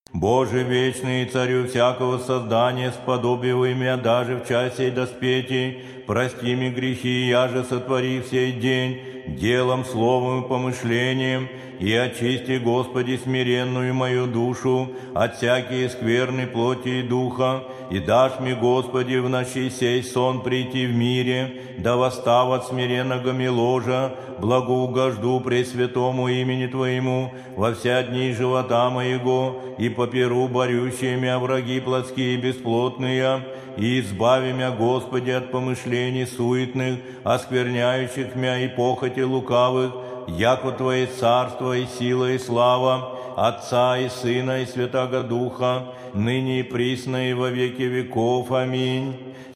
Боже вечный, Царю всякого создания, сподобивай меня даже в часе доспети, прости ми грехи, я же сотвори в сей день, делом, словом и помышлением, и очисти, Господи, смиренную мою душу от всякие скверны плоти и духа, и дашь мне, Господи, в ночи сей сон прийти в мире, да восстав от смиренного ми ложа, благоугожду пресвятому имени Твоему во вся дни живота моего, и поперу борющие мя враги плотские и бесплотные, и избави мя, Господи, от помышлений суетных, оскверняющих мя и похоти лукавых, яко Твое царство и сила и слава, Отца и Сына и Святаго Духа, ныне и присно и во веки веков. Аминь.